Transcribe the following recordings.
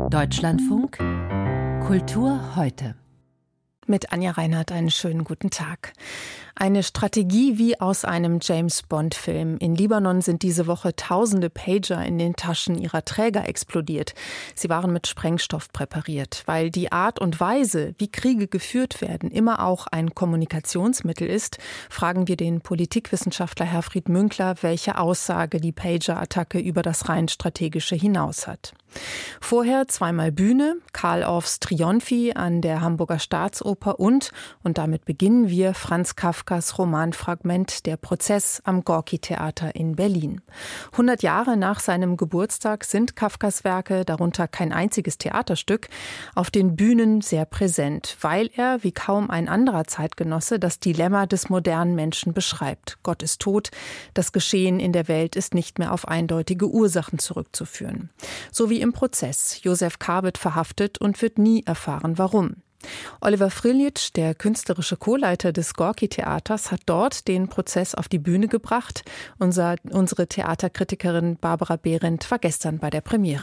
Deutschlandfunk Kultur heute. Mit Anja Reinhardt einen schönen guten Tag. Eine Strategie wie aus einem James-Bond-Film. In Libanon sind diese Woche tausende Pager in den Taschen ihrer Träger explodiert. Sie waren mit Sprengstoff präpariert. Weil die Art und Weise, wie Kriege geführt werden, immer auch ein Kommunikationsmittel ist, fragen wir den Politikwissenschaftler Herfried Münkler, welche Aussage die Pager-Attacke über das rein Strategische hinaus hat. Vorher zweimal Bühne, Carl Orffs Triumphi an der Hamburger Staatsoper und damit beginnen wir, Franz Kafkas Romanfragment Der Prozess am Gorki-Theater in Berlin. 100 Jahre nach seinem Geburtstag sind Kafkas Werke, darunter kein einziges Theaterstück, auf den Bühnen sehr präsent, weil er, wie kaum ein anderer Zeitgenosse, das Dilemma des modernen Menschen beschreibt. Gott ist tot, das Geschehen in der Welt ist nicht mehr auf eindeutige Ursachen zurückzuführen. So wie im Prozess. Josef K. wird verhaftet und wird nie erfahren, warum. Oliver Frljić, der künstlerische Co-Leiter des Gorki-Theaters, hat dort den Prozess auf die Bühne gebracht. Unsere Theaterkritikerin Barbara Behrendt war gestern bei der Premiere.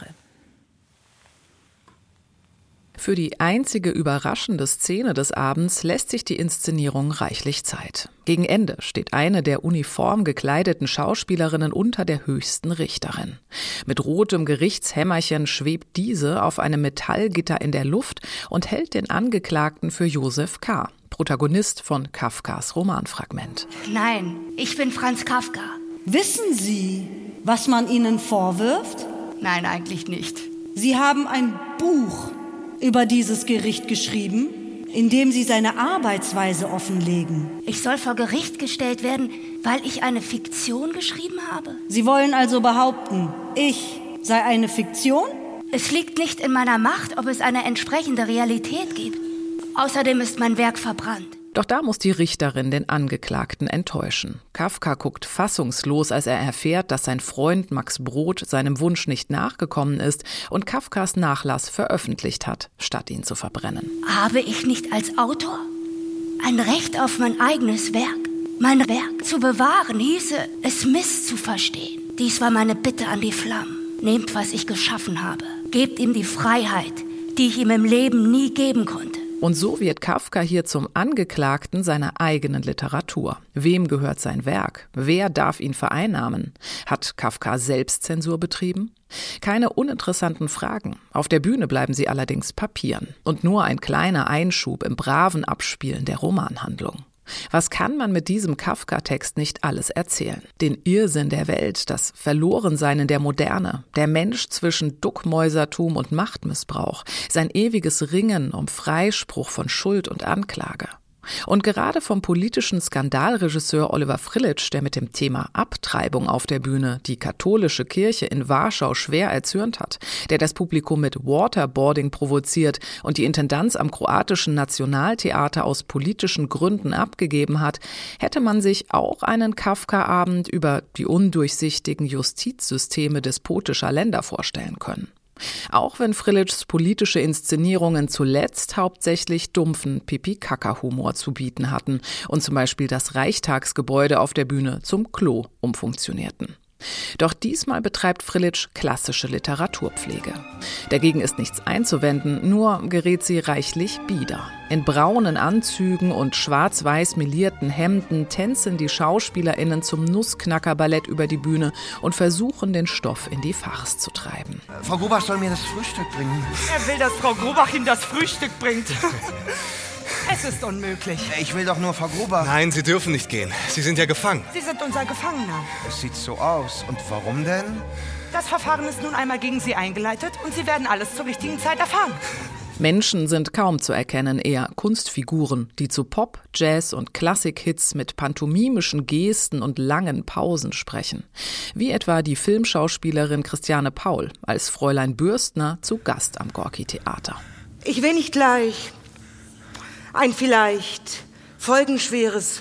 Für die einzige überraschende Szene des Abends lässt sich die Inszenierung reichlich Zeit. Gegen Ende steht eine der uniform gekleideten Schauspielerinnen unter der höchsten Richterin. Mit rotem Gerichtshämmerchen schwebt diese auf einem Metallgitter in der Luft und hält den Angeklagten für Josef K., Protagonist von Kafkas Romanfragment. Nein, ich bin Franz Kafka. Wissen Sie, was man Ihnen vorwirft? Nein, eigentlich nicht. Sie haben ein Buch über dieses Gericht geschrieben, in dem Sie seine Arbeitsweise offenlegen. Ich soll vor Gericht gestellt werden, weil ich eine Fiktion geschrieben habe? Sie wollen also behaupten, ich sei eine Fiktion? Es liegt nicht in meiner Macht, ob es eine entsprechende Realität gibt. Außerdem ist mein Werk verbrannt. Doch da muss die Richterin den Angeklagten enttäuschen. Kafka guckt fassungslos, als er erfährt, dass sein Freund Max Brod seinem Wunsch nicht nachgekommen ist und Kafkas Nachlass veröffentlicht hat, statt ihn zu verbrennen. Habe ich nicht als Autor ein Recht auf mein eigenes Werk? Mein Werk zu bewahren hieße, es misszuverstehen. Dies war meine Bitte an die Flammen. Nehmt, was ich geschaffen habe. Gebt ihm die Freiheit, die ich ihm im Leben nie geben konnte. Und so wird Kafka hier zum Angeklagten seiner eigenen Literatur. Wem gehört sein Werk? Wer darf ihn vereinnahmen? Hat Kafka Selbstzensur betrieben? Keine uninteressanten Fragen. Auf der Bühne bleiben sie allerdings Papieren. Und nur ein kleiner Einschub im braven Abspielen der Romanhandlung. Was kann man mit diesem Kafka-Text nicht alles erzählen? Den Irrsinn der Welt, das Verlorensein in der Moderne, der Mensch zwischen Duckmäusertum und Machtmissbrauch, sein ewiges Ringen um Freispruch von Schuld und Anklage. Und gerade vom politischen Skandalregisseur Oliver Frljić, der mit dem Thema Abtreibung auf der Bühne die katholische Kirche in Warschau schwer erzürnt hat, der das Publikum mit Waterboarding provoziert und die Intendanz am kroatischen Nationaltheater aus politischen Gründen abgegeben hat, hätte man sich auch einen Kafka-Abend über die undurchsichtigen Justizsysteme despotischer Länder vorstellen können. Auch wenn Frljićs politische Inszenierungen zuletzt hauptsächlich dumpfen Pipi-Kaka-Humor zu bieten hatten und zum Beispiel das Reichstagsgebäude auf der Bühne zum Klo umfunktionierten. Doch diesmal betreibt Frljić klassische Literaturpflege. Dagegen ist nichts einzuwenden, nur gerät sie reichlich bieder. In braunen Anzügen und schwarz-weiß melierten Hemden tänzen die SchauspielerInnen zum Nussknacker-Ballett über die Bühne und versuchen, den Stoff in die Farce zu treiben. Frau Grubach soll mir das Frühstück bringen. Er will, dass Frau Grubach ihm das Frühstück bringt. Es ist unmöglich. Ich will doch nur Frau Grubach. Nein, Sie dürfen nicht gehen. Sie sind ja gefangen. Sie sind unser Gefangener. Es sieht so aus. Und warum denn? Das Verfahren ist nun einmal gegen Sie eingeleitet und Sie werden alles zur richtigen Zeit erfahren. Menschen sind kaum zu erkennen, eher Kunstfiguren, die zu Pop, Jazz und Klassik-Hits mit pantomimischen Gesten und langen Pausen sprechen. Wie etwa die Filmschauspielerin Christiane Paul als Fräulein Bürstner zu Gast am Gorki-Theater. Ich will nicht gleich ein vielleicht folgenschweres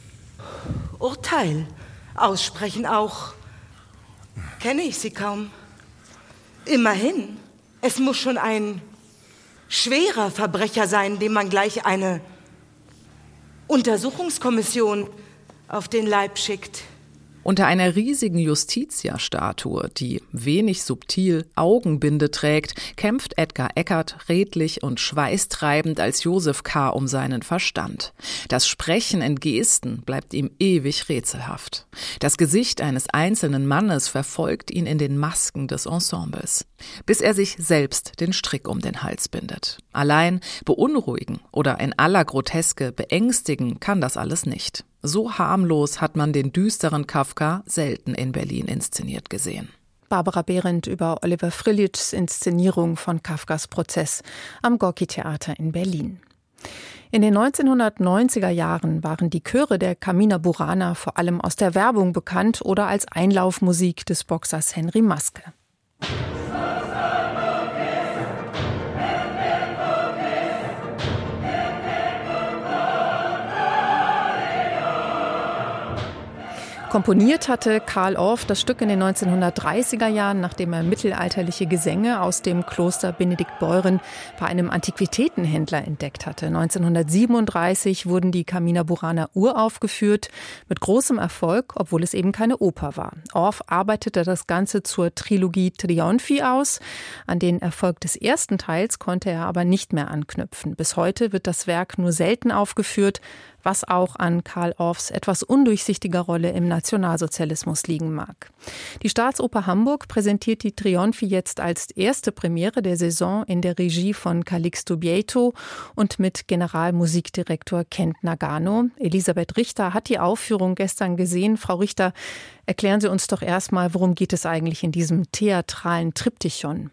Urteil aussprechen. Auch kenne ich Sie kaum. Immerhin, es muss schon ein schwerer Verbrecher sein, dem man gleich eine Untersuchungskommission auf den Leib schickt. Unter einer riesigen Justitia-Statue, die wenig subtil Augenbinde trägt, kämpft Edgar Eckert redlich und schweißtreibend als Josef K. um seinen Verstand. Das Sprechen in Gesten bleibt ihm ewig rätselhaft. Das Gesicht eines einzelnen Mannes verfolgt ihn in den Masken des Ensembles, bis er sich selbst den Strick um den Hals bindet. Allein beunruhigen oder in aller Groteske beängstigen kann das alles nicht. So harmlos hat man den düsteren Kafka selten in Berlin inszeniert gesehen. Barbara Behrendt über Oliver Frljićs Inszenierung von Kafkas Prozess am Gorki-Theater in Berlin. In den 1990er Jahren waren die Chöre der Carmina Burana vor allem aus der Werbung bekannt oder als Einlaufmusik des Boxers Henry Maske. Komponiert hatte Carl Orff das Stück in den 1930er Jahren, nachdem er mittelalterliche Gesänge aus dem Kloster Benediktbeuern bei einem Antiquitätenhändler entdeckt hatte. 1937 wurden die Carmina Burana uraufgeführt, mit großem Erfolg, obwohl es eben keine Oper war. Orff arbeitete das Ganze zur Trilogie Trionfi aus. An den Erfolg des ersten Teils konnte er aber nicht mehr anknüpfen. Bis heute wird das Werk nur selten aufgeführt, was auch an Carl Orffs etwas undurchsichtiger Rolle im Nationalsozialismus liegen mag. Die Staatsoper Hamburg präsentiert die Trionfi jetzt als erste Premiere der Saison in der Regie von Calixto Bieito und mit Generalmusikdirektor Kent Nagano. Elisabeth Richter hat die Aufführung gestern gesehen. Frau Richter, erklären Sie uns doch erstmal, worum geht es eigentlich in diesem theatralen Triptychon?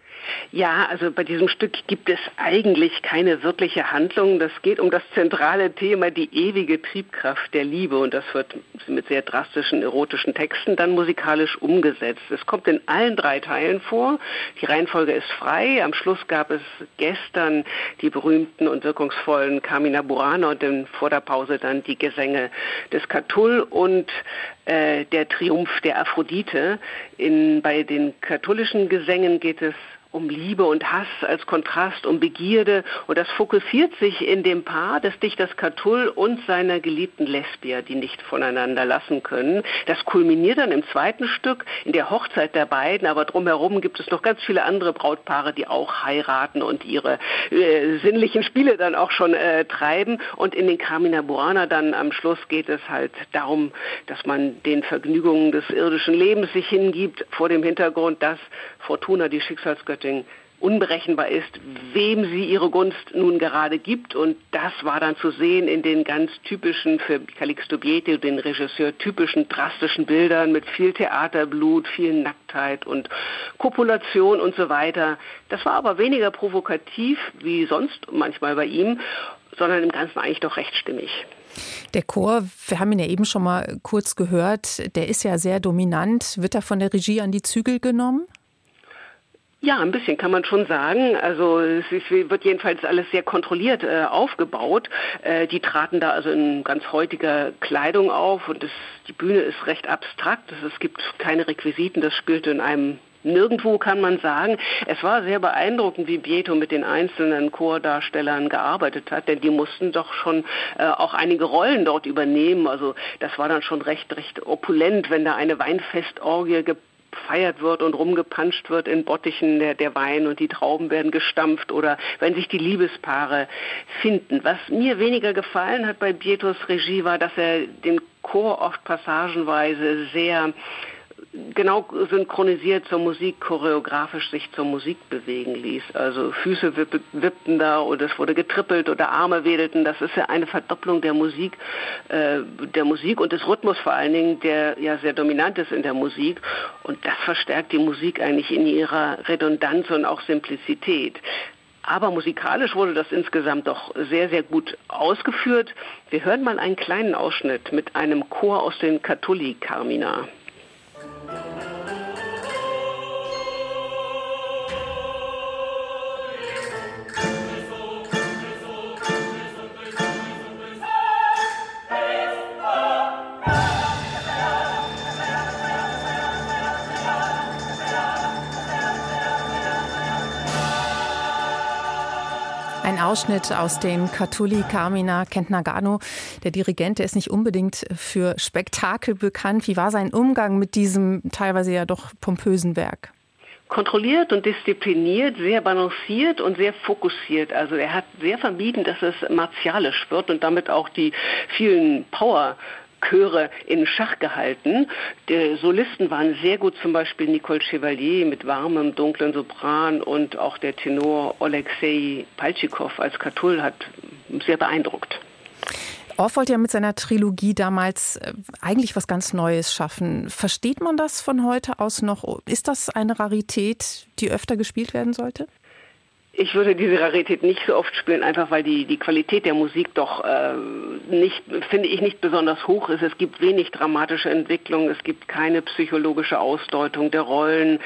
Ja, also bei diesem Stück gibt es eigentlich keine wirkliche Handlung. Das geht um das zentrale Thema, die ewige Triebkraft der Liebe. Und das wird mit sehr drastischen, erotischen Texten dann musikalisch umgesetzt. Es kommt in allen 3 Teilen vor. Die Reihenfolge ist frei. Am Schluss gab es gestern die berühmten und wirkungsvollen Carmina Burana und vor der Pause dann die Gesänge des Catull und der Triumph der Aphrodite. Bei den katholischen Gesängen geht es um Liebe und Hass als Kontrast, um Begierde. Und das fokussiert sich in dem Paar des Dichters Catull und seiner geliebten Lesbia, die nicht voneinander lassen können. Das kulminiert dann im zweiten Stück in der Hochzeit der beiden, aber drumherum gibt es noch ganz viele andere Brautpaare, die auch heiraten und ihre sinnlichen Spiele dann auch schon treiben. Und in den Carmina Burana dann am Schluss geht es halt darum, dass man den Vergnügungen des irdischen Lebens sich hingibt, vor dem Hintergrund, dass Fortuna, die Schicksalsgöttin, unberechenbar ist, wem sie ihre Gunst nun gerade gibt. Und das war dann zu sehen in den ganz typischen, für Calixto Bieito, den Regisseur, typischen drastischen Bildern mit viel Theaterblut, viel Nacktheit und Kopulation und so weiter. Das war aber weniger provokativ, wie sonst manchmal bei ihm, sondern im Ganzen eigentlich doch recht stimmig. Der Chor, wir haben ihn ja eben schon mal kurz gehört, der ist ja sehr dominant. Wird er von der Regie an die Zügel genommen? Ja, ein bisschen kann man schon sagen. Also es wird jedenfalls alles sehr kontrolliert aufgebaut. Die traten da also in ganz heutiger Kleidung auf und die Bühne ist recht abstrakt. Es gibt keine Requisiten, das spielte in einem Nirgendwo, kann man sagen. Es war sehr beeindruckend, wie Bieito mit den einzelnen Chordarstellern gearbeitet hat, denn die mussten doch schon auch einige Rollen dort übernehmen. Also das war dann schon recht opulent, wenn da eine Weinfestorgie gefeiert wird und rumgepanscht wird in Bottichen, der Wein und die Trauben werden gestampft oder wenn sich die Liebespaare finden. Was mir weniger gefallen hat bei Bietos Regie war, dass er den Chor oft passagenweise sehr genau synchronisiert zur Musik, choreografisch sich zur Musik bewegen ließ. Also Füße wippten da und es wurde getrippelt oder Arme wedelten. Das ist ja eine Verdopplung der Musik und des Rhythmus vor allen Dingen, der ja sehr dominant ist in der Musik. Und das verstärkt die Musik eigentlich in ihrer Redundanz und auch Simplizität. Aber musikalisch wurde das insgesamt doch sehr, sehr gut ausgeführt. Wir hören mal einen kleinen Ausschnitt mit einem Chor aus den Catulli Carmina. Ein Ausschnitt aus den Kathuli Carmina. Kent Nagano, der Dirigent, der ist nicht unbedingt für Spektakel bekannt. Wie war sein Umgang mit diesem teilweise ja doch pompösen Werk? Kontrolliert und diszipliniert, sehr balanciert und sehr fokussiert. Also er hat sehr vermieden, dass es martialisch wird und damit auch die vielen Power-Chöre in Schach gehalten. Die Solisten waren sehr gut, zum Beispiel Nicole Chevalier mit warmem, dunklen Sopran und auch der Tenor Oleksei Paltschikow als Katul hat sehr beeindruckt. Orff wollte ja mit seiner Trilogie damals eigentlich was ganz Neues schaffen. Versteht man das von heute aus noch? Ist das eine Rarität, die öfter gespielt werden sollte? Ich würde diese Rarität nicht so oft spielen, einfach weil die Qualität der Musik doch nicht besonders hoch ist. Es gibt wenig dramatische Entwicklung, es gibt keine psychologische Ausdeutung der Rollen,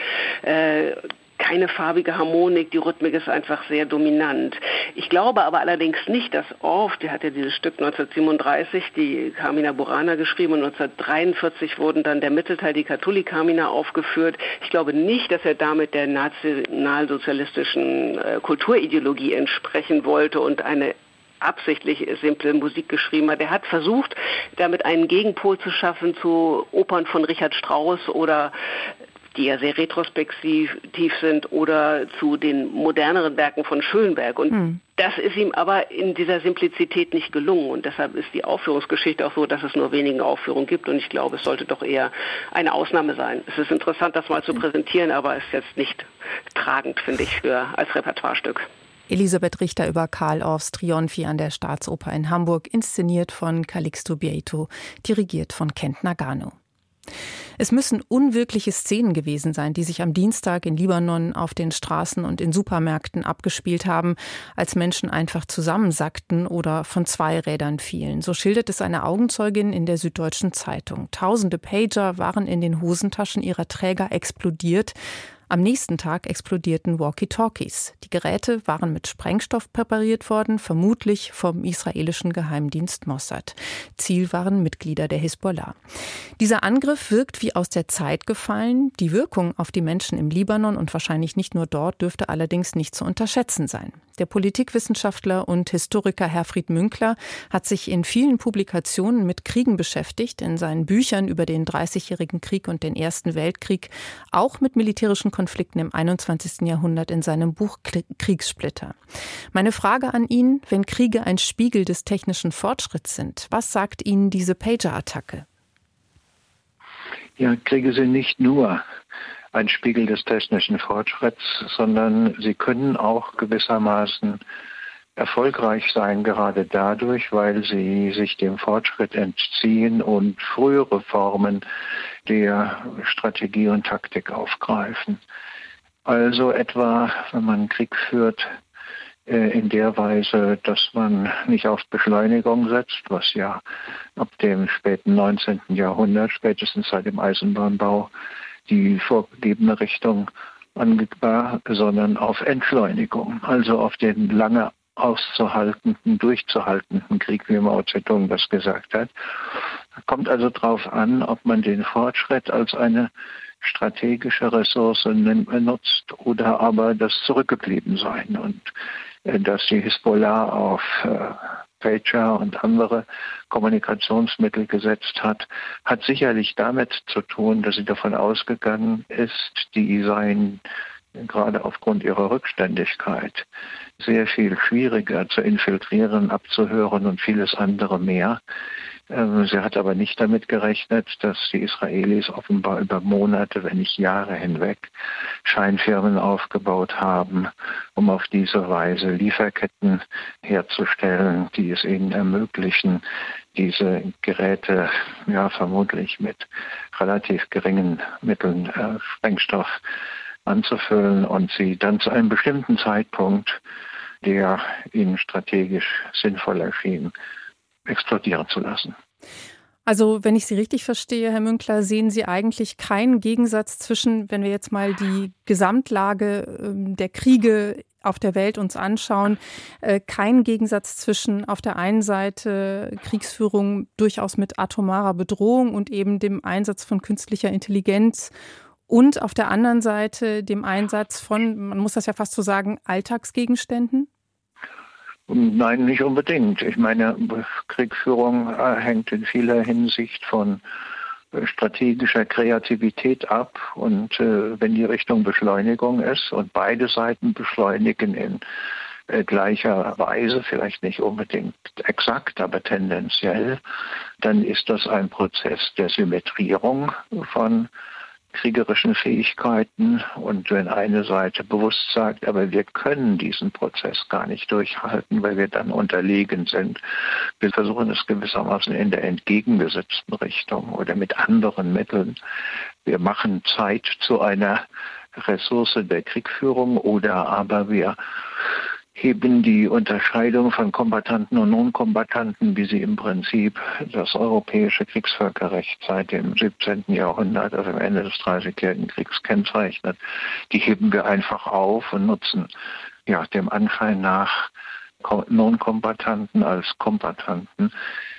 keine farbige Harmonik, die Rhythmik ist einfach sehr dominant. Ich glaube aber allerdings nicht, dass Orff, der hat ja dieses Stück 1937, die Carmina Burana geschrieben und 1943 wurden dann der Mittelteil, die Kathuli Carmina aufgeführt. Ich glaube nicht, dass er damit der nationalsozialistischen Kulturideologie entsprechen wollte und eine absichtlich simple Musik geschrieben hat. Er hat versucht, damit einen Gegenpol zu schaffen zu Opern von Richard Strauss oder die ja sehr retrospektiv sind, oder zu den moderneren Werken von Schönberg. Und das ist ihm aber in dieser Simplizität nicht gelungen. Und deshalb ist die Aufführungsgeschichte auch so, dass es nur wenige Aufführungen gibt. Und ich glaube, es sollte doch eher eine Ausnahme sein. Es ist interessant, das mal zu präsentieren, aber es ist jetzt nicht tragend, finde ich, als Repertoirestück. Elisabeth Richter über Carl Orffs Trionfi an der Staatsoper in Hamburg, inszeniert von Calixto Bieito, dirigiert von Kent Nagano. Es müssen unwirkliche Szenen gewesen sein, die sich am Dienstag in Libanon auf den Straßen und in Supermärkten abgespielt haben, als Menschen einfach zusammensackten oder von Zweirädern fielen. So schildert es eine Augenzeugin in der Süddeutschen Zeitung. Tausende Pager waren in den Hosentaschen ihrer Träger explodiert. Am nächsten Tag explodierten Walkie-Talkies. Die Geräte waren mit Sprengstoff präpariert worden, vermutlich vom israelischen Geheimdienst Mossad. Ziel waren Mitglieder der Hisbollah. Dieser Angriff wirkt wie aus der Zeit gefallen. Die Wirkung auf die Menschen im Libanon und wahrscheinlich nicht nur dort dürfte allerdings nicht zu unterschätzen sein. Der Politikwissenschaftler und Historiker Herfried Münkler hat sich in vielen Publikationen mit Kriegen beschäftigt, in seinen Büchern über den 30-jährigen Krieg und den Ersten Weltkrieg, auch mit militärischen Konflikten im 21. Jahrhundert in seinem Buch Kriegssplitter. Meine Frage an ihn, wenn Kriege ein Spiegel des technischen Fortschritts sind, was sagt Ihnen diese Pager-Attacke? Ja, Kriege sind nicht nur ein Spiegel des technischen Fortschritts, sondern sie können auch gewissermaßen erfolgreich sein, gerade dadurch, weil sie sich dem Fortschritt entziehen und frühere Formen der Strategie und Taktik aufgreifen. Also etwa, wenn man Krieg führt, in der Weise, dass man nicht auf Beschleunigung setzt, was ja ab dem späten 19. Jahrhundert, spätestens seit dem Eisenbahnbau, die vorgegebene Richtung war, sondern auf Entschleunigung, also auf den lange auszuhaltenden, durchzuhaltenden Krieg, wie Mao Zedong das gesagt hat. Kommt also darauf an, ob man den Fortschritt als eine strategische Ressource nutzt oder aber das Zurückgebliebensein. Und dass die Hisbollah auf Pager und andere Kommunikationsmittel gesetzt hat, hat sicherlich damit zu tun, dass sie davon ausgegangen ist, die seien gerade aufgrund ihrer Rückständigkeit sehr viel schwieriger zu infiltrieren, abzuhören und vieles andere mehr. Sie hat aber nicht damit gerechnet, dass die Israelis offenbar über Monate, wenn nicht Jahre hinweg, Scheinfirmen aufgebaut haben, um auf diese Weise Lieferketten herzustellen, die es ihnen ermöglichen, diese Geräte vermutlich mit relativ geringen Mitteln Sprengstoff anzufüllen und sie dann zu einem bestimmten Zeitpunkt, der ihnen strategisch sinnvoll erschien, explodieren zu lassen. Also, wenn ich Sie richtig verstehe, Herr Münkler, sehen Sie eigentlich keinen Gegensatz zwischen, wenn wir jetzt mal die Gesamtlage der Kriege auf der Welt uns anschauen, keinen Gegensatz zwischen auf der einen Seite Kriegsführung durchaus mit atomarer Bedrohung und eben dem Einsatz von künstlicher Intelligenz und auf der anderen Seite dem Einsatz von, man muss das ja fast so sagen, Alltagsgegenständen? Nein, nicht unbedingt. Ich meine, Kriegführung hängt in vieler Hinsicht von strategischer Kreativität ab. Und wenn die Richtung Beschleunigung ist und beide Seiten beschleunigen in gleicher Weise, vielleicht nicht unbedingt exakt, aber tendenziell, dann ist das ein Prozess der Symmetrierung von kriegerischen Fähigkeiten. Und wenn eine Seite bewusst sagt, aber wir können diesen Prozess gar nicht durchhalten, weil wir dann unterlegen sind, wir versuchen es gewissermaßen in der entgegengesetzten Richtung oder mit anderen Mitteln. Wir machen Zeit zu einer Ressource der Kriegführung oder aber wir heben die Unterscheidung von Kombattanten und Non-Kombattanten, wie sie im Prinzip das europäische Kriegsvölkerrecht seit dem 17. Jahrhundert, also am Ende des Dreißigjährigen Kriegs kennzeichnet, die heben wir einfach auf und nutzen dem Anschein nach Non-Kombattanten als Kombattanten.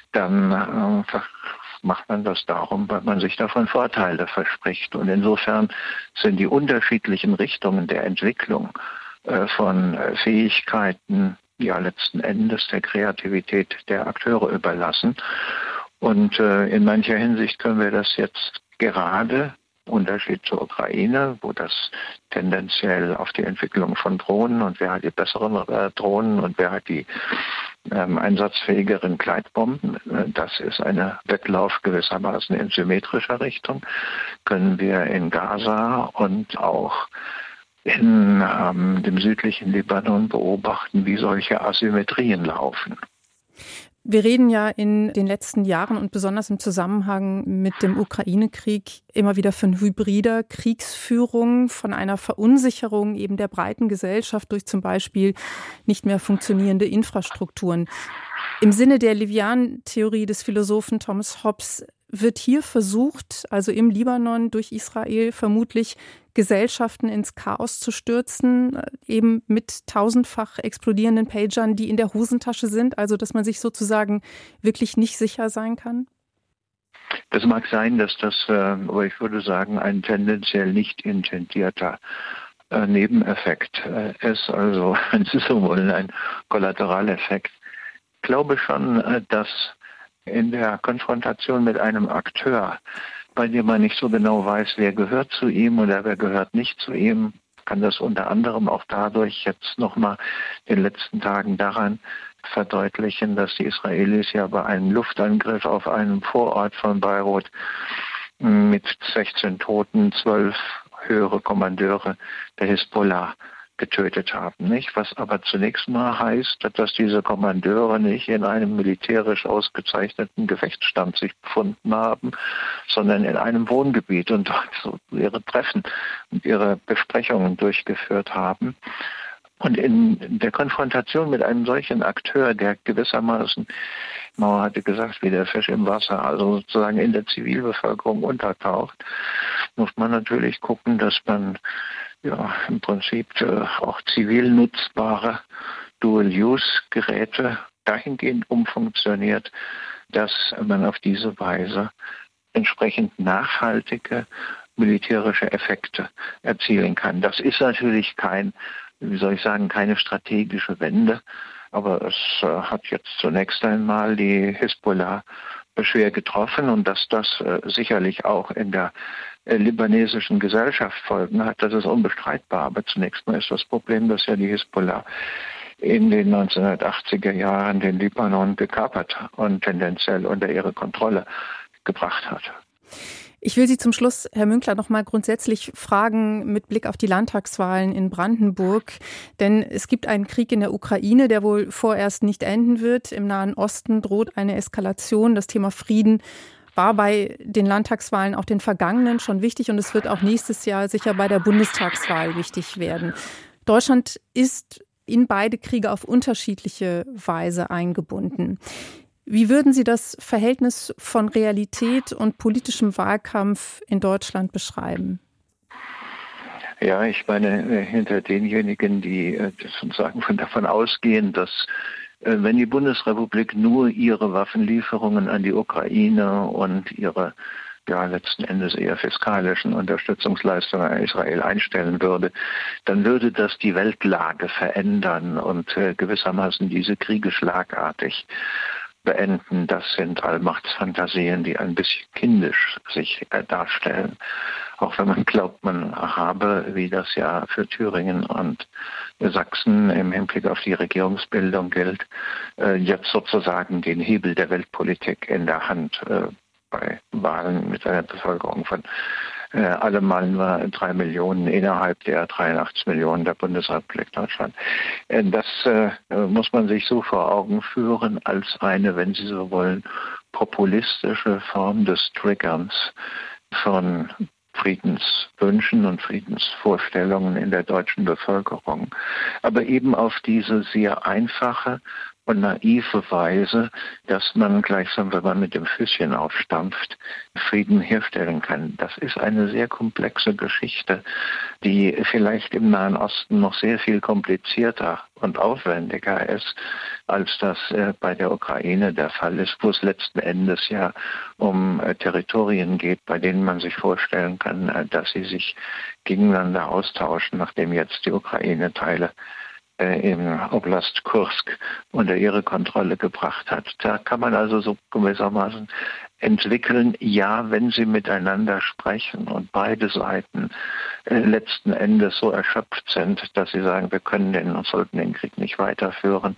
Dann macht man das darum, weil man sich davon Vorteile verspricht. Und insofern sind die unterschiedlichen Richtungen der Entwicklung von Fähigkeiten, letzten Endes der Kreativität der Akteure überlassen. Und in mancher Hinsicht können wir das jetzt gerade, Unterschied zur Ukraine, wo das tendenziell auf die Entwicklung von Drohnen und wer hat die besseren Drohnen und wer hat die einsatzfähigeren Gleitbomben, das ist ein Wettlauf gewissermaßen in symmetrischer Richtung, können wir in Gaza und auch in dem südlichen Libanon beobachten, wie solche Asymmetrien laufen. Wir reden ja in den letzten Jahren und besonders im Zusammenhang mit dem Ukraine-Krieg immer wieder von hybrider Kriegsführung, von einer Verunsicherung eben der breiten Gesellschaft durch zum Beispiel nicht mehr funktionierende Infrastrukturen. Im Sinne der Levian-Theorie des Philosophen Thomas Hobbes wird hier versucht, also im Libanon durch Israel vermutlich Gesellschaften ins Chaos zu stürzen, eben mit tausendfach explodierenden Pagern, die in der Hosentasche sind, also dass man sich sozusagen wirklich nicht sicher sein kann? Das mag sein, dass das, aber ich würde sagen, ein tendenziell nicht intendierter Nebeneffekt ist, also wenn Sie so wollen, ein Kollateraleffekt. Ich glaube schon, dass in der Konfrontation mit einem Akteur, bei dem man nicht so genau weiß, wer gehört zu ihm oder wer gehört nicht zu ihm, kann das unter anderem auch dadurch jetzt nochmal in den letzten Tagen daran verdeutlichen, dass die Israelis ja bei einem Luftangriff auf einen Vorort von Beirut mit 16 Toten 12 höhere Kommandeure der Hisbollah getötet haben, nicht? Was aber zunächst mal heißt, dass diese Kommandeure nicht in einem militärisch ausgezeichneten Gefechtsstand sich befunden haben, sondern in einem Wohngebiet und dort so ihre Treffen und ihre Besprechungen durchgeführt haben. Und in der Konfrontation mit einem solchen Akteur, der gewissermaßen, Mauer hatte gesagt, wie der Fisch im Wasser, also sozusagen in der Zivilbevölkerung untertaucht, muss man natürlich gucken, dass man im Prinzip auch zivil nutzbare Dual-Use-Geräte dahingehend umfunktioniert, dass man auf diese Weise entsprechend nachhaltige militärische Effekte erzielen kann. Das ist natürlich keine strategische Wende, aber es hat jetzt zunächst einmal die Hisbollah schwer getroffen und dass das sicherlich auch in der libanesischen Gesellschaft Folgen hat, das ist unbestreitbar. Aber zunächst mal ist das Problem, dass ja die Hisbollah in den 1980er Jahren den Libanon gekapert und tendenziell unter ihre Kontrolle gebracht hat. Ich will Sie zum Schluss, Herr Münkler, noch mal grundsätzlich fragen mit Blick auf die Landtagswahlen in Brandenburg. Denn es gibt einen Krieg in der Ukraine, der wohl vorerst nicht enden wird. Im Nahen Osten droht eine Eskalation. Das Thema Frieden war bei den Landtagswahlen, auch den vergangenen, schon wichtig. Und es wird auch nächstes Jahr sicher bei der Bundestagswahl wichtig werden. Deutschland ist in beide Kriege auf unterschiedliche Weise eingebunden. Wie würden Sie das Verhältnis von Realität und politischem Wahlkampf in Deutschland beschreiben? Ja, ich meine, hinter denjenigen, die sozusagen davon ausgehen, dass wenn die Bundesrepublik nur ihre Waffenlieferungen an die Ukraine und ihre ja letzten Endes eher fiskalischen Unterstützungsleistungen an Israel einstellen würde, dann würde das die Weltlage verändern und gewissermaßen diese Kriege schlagartig beenden. Das sind Allmachtsfantasien, die ein bisschen kindisch sich darstellen. Auch wenn man glaubt, man habe, wie das ja für Thüringen und Sachsen im Hinblick auf die Regierungsbildung gilt, jetzt sozusagen den Hebel der Weltpolitik in der Hand bei Wahlen mit einer Bevölkerung von allemal nur 3 Millionen innerhalb der 83 Millionen der Bundesrepublik Deutschland. Das muss man sich so vor Augen führen als eine, wenn Sie so wollen, populistische Form des Triggerns von Friedenswünschen und Friedensvorstellungen in der deutschen Bevölkerung, aber eben auf diese sehr einfache und naive Weise, dass man gleichsam, wenn man mit dem Füßchen aufstampft, Frieden herstellen kann. Das ist eine sehr komplexe Geschichte, die vielleicht im Nahen Osten noch sehr viel komplizierter und aufwendiger ist, als das bei der Ukraine der Fall ist, wo es letzten Endes ja um Territorien geht, bei denen man sich vorstellen kann, dass sie sich gegeneinander austauschen, nachdem jetzt die Ukraine Teile im Oblast Kursk unter ihre Kontrolle gebracht hat. Da kann man also so gewissermaßen entwickeln, ja, wenn sie miteinander sprechen und beide Seiten letzten Endes so erschöpft sind, dass sie sagen, wir können und sollten den Krieg nicht weiterführen,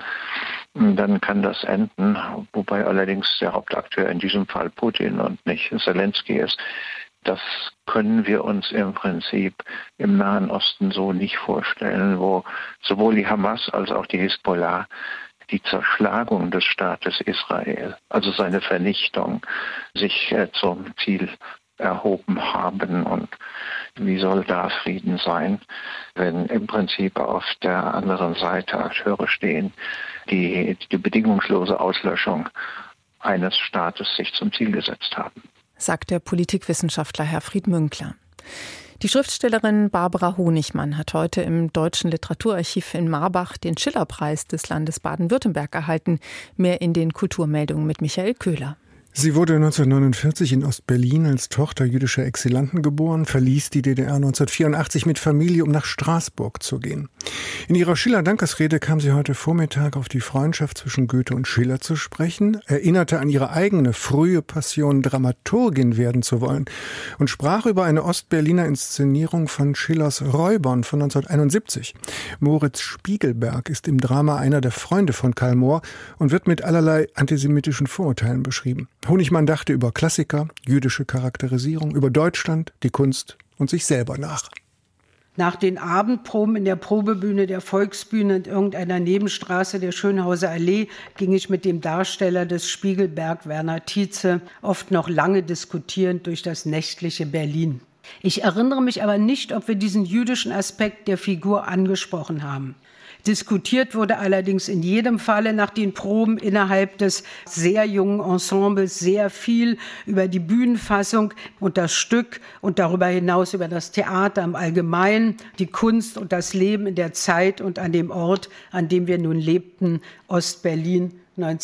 dann kann das enden, wobei allerdings der Hauptakteur in diesem Fall Putin und nicht Zelensky ist. Das können wir uns im Prinzip im Nahen Osten so nicht vorstellen, wo sowohl die Hamas als auch die Hisbollah die Zerschlagung des Staates Israel, also seine Vernichtung, sich zum Ziel erhoben haben. Und wie soll da Frieden sein, wenn im Prinzip auf der anderen Seite Akteure stehen, die die bedingungslose Auslöschung eines Staates sich zum Ziel gesetzt haben? Sagt der Politikwissenschaftler Herfried Münkler. Die Schriftstellerin Barbara Honigmann hat heute im Deutschen Literaturarchiv in Marbach den Schillerpreis des Landes Baden-Württemberg erhalten. Mehr in den Kulturmeldungen mit Michael Köhler. Sie wurde 1949 in Ostberlin als Tochter jüdischer Exilanten geboren, verließ die DDR 1984 mit Familie, um nach Straßburg zu gehen. In ihrer Schiller-Dankesrede kam sie heute Vormittag auf die Freundschaft zwischen Goethe und Schiller zu sprechen, erinnerte an ihre eigene frühe Passion, Dramaturgin werden zu wollen und sprach über eine Ostberliner Inszenierung von Schillers Räubern von 1971. Moritz Spiegelberg ist im Drama einer der Freunde von Karl Mohr und wird mit allerlei antisemitischen Vorurteilen beschrieben. Honigmann dachte über Klassiker, jüdische Charakterisierung, über Deutschland, die Kunst und sich selber nach. Nach den Abendproben in der Probebühne der Volksbühne in irgendeiner Nebenstraße der Schönhauser Allee ging ich mit dem Darsteller des Spiegelberg, Werner Tietze, oft noch lange diskutierend durch das nächtliche Berlin. Ich erinnere mich aber nicht, ob wir diesen jüdischen Aspekt der Figur angesprochen haben. Diskutiert wurde allerdings in jedem Falle nach den Proben innerhalb des sehr jungen Ensembles sehr viel über die Bühnenfassung und das Stück und darüber hinaus über das Theater im Allgemeinen, die Kunst und das Leben in der Zeit und an dem Ort, an dem wir nun lebten, Ostberlin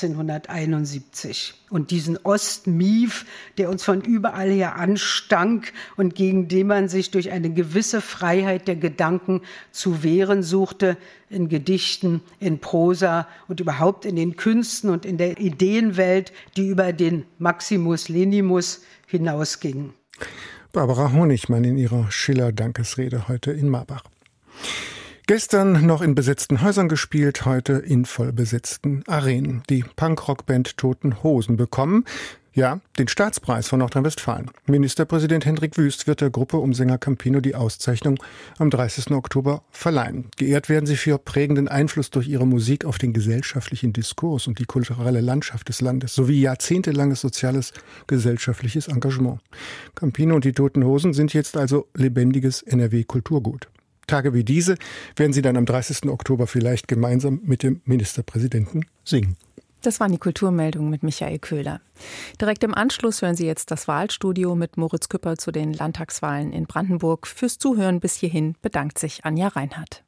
1971. Und diesen Ostmief, der uns von überall her anstank und gegen den man sich durch eine gewisse Freiheit der Gedanken zu wehren suchte, in Gedichten, in Prosa und überhaupt in den Künsten und in der Ideenwelt, die über den Maximus Lenimus hinausgingen. Barbara Honigmann in ihrer Schiller-Dankesrede heute in Marbach. Gestern noch in besetzten Häusern gespielt, heute in vollbesetzten Arenen. Die Punkrock-Band Toten Hosen bekommen, ja, den Staatspreis von Nordrhein-Westfalen. Ministerpräsident Hendrik Wüst wird der Gruppe um Sänger Campino die Auszeichnung am 30. Oktober verleihen. Geehrt werden sie für prägenden Einfluss durch ihre Musik auf den gesellschaftlichen Diskurs und die kulturelle Landschaft des Landes sowie jahrzehntelanges soziales, gesellschaftliches Engagement. Campino und die Toten Hosen sind jetzt also lebendiges NRW-Kulturgut. Tage wie diese werden sie dann am 30. Oktober vielleicht gemeinsam mit dem Ministerpräsidenten singen. Das waren die Kulturmeldungen mit Michael Köhler. Direkt im Anschluss hören Sie jetzt das Wahlstudio mit Moritz Küpper zu den Landtagswahlen in Brandenburg. Fürs Zuhören bis hierhin bedankt sich Anja Reinhardt.